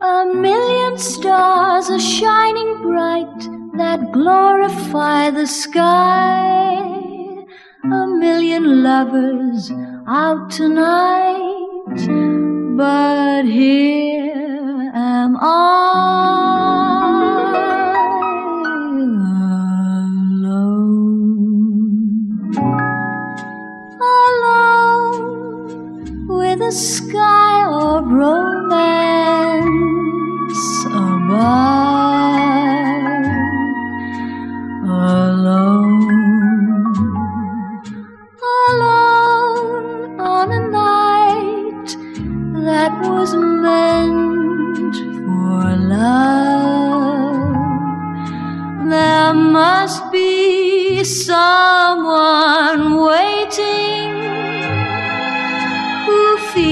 1,000,000 stars are shining bright that glorify the sky. 1,000,000 lovers out tonight, but here am I alone with a sky of romance above, alone on a night that was meant for love. There must be someone waiting